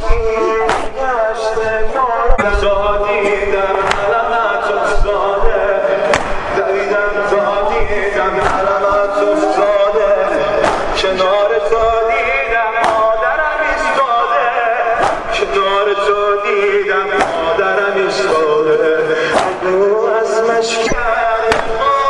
زادیدم علمت افتاده دویدم زادیدم علمت افتاده کنار تو دیدم مادرم ایستاده کنار تو دیدم مادرم ایستاده از مشکل